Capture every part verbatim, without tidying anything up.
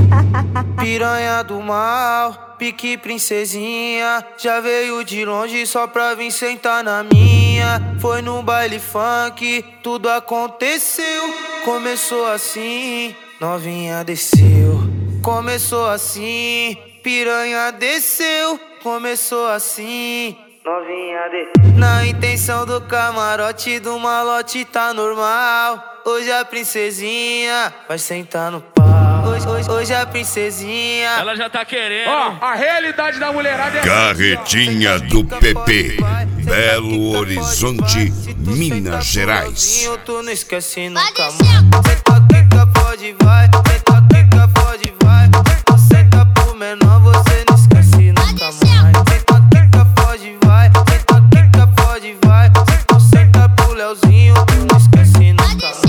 Piranha do mal, pique princesinha, já veio de longe só pra vir sentar na minha. Foi no baile funk, tudo aconteceu. Começou assim, novinha desceu. Começou assim, piranha desceu. Começou assim, novinha desceu. Na intenção do camarote do malote tá normal. Hoje a princesinha vai sentar no pau. Hoje, hoje, hoje a princesinha, ela já tá querendo. Ó, a realidade da mulherada é Carretinha do P P, Belo Horizonte, Minas Gerais. Tu não esquece nunca mais. Senta, quica, pode, vai. Senta, quica, pode, vai. Senta pro menor, você não esquece nunca mais. Senta, quica, pode, vai. Senta, quica, pode, vai. Senta pro Leozinho, tu não esquece nunca mais.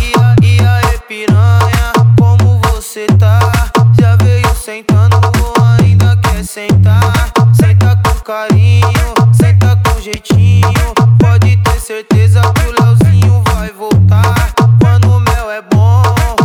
E, e aí, piranha, como você tá? Já veio sentando ou ainda quer sentar? Senta com carinho, senta com jeitinho. Pode ter certeza que o Leozinho vai voltar. Quando o mel é bom,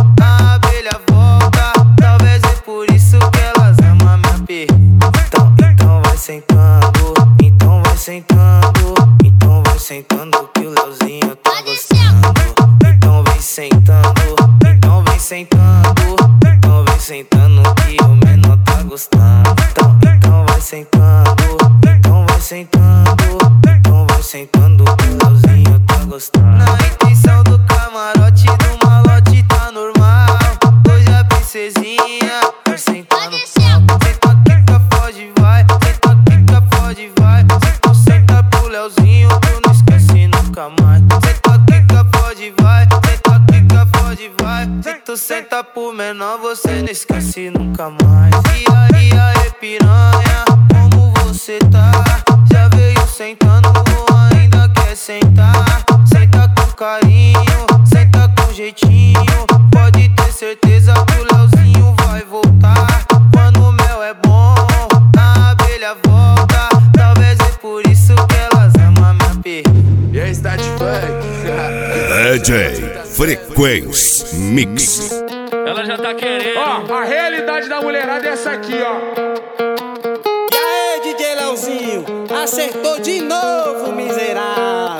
a abelha volta. Talvez é por isso que elas amam minha P. Então, então vai sentando, então vai sentando, então vai sentando que o Leozinho tá gostando. Então vem sentando, então vem sentando, então vem sentando que o menor tá gostando. Então, então vai sentando, então vai sentando, então vai sentando que o Leozinho tá gostando. Na intenção do camarote do malote tá normal. Hoje a princesinha vai sentar no pau. Senta, quica, pode, vai. Senta, quica, pode, vai. Senta, senta pro Leozinho, tu não esquece nunca mais. Senta, quica, pode, vai. Senta, quica, pode, vai. Se tu senta pro menor, você não esquece nunca mais. E aí, e aí, piranha, como você tá? Já veio sentando ou ainda quer sentar? Senta com carinho, senta com jeitinho. Pode ter certeza que o Leozinho vai voltar. Quando o mel é bom, a abelha volta. Talvez é por isso que elas amam minha P. E aí, está de funk. D J Frequência Mix. Ela já tá querendo. Ó, a realidade da mulherada é essa aqui, ó. E aí, D J Leozinho, acertou de novo, miserável.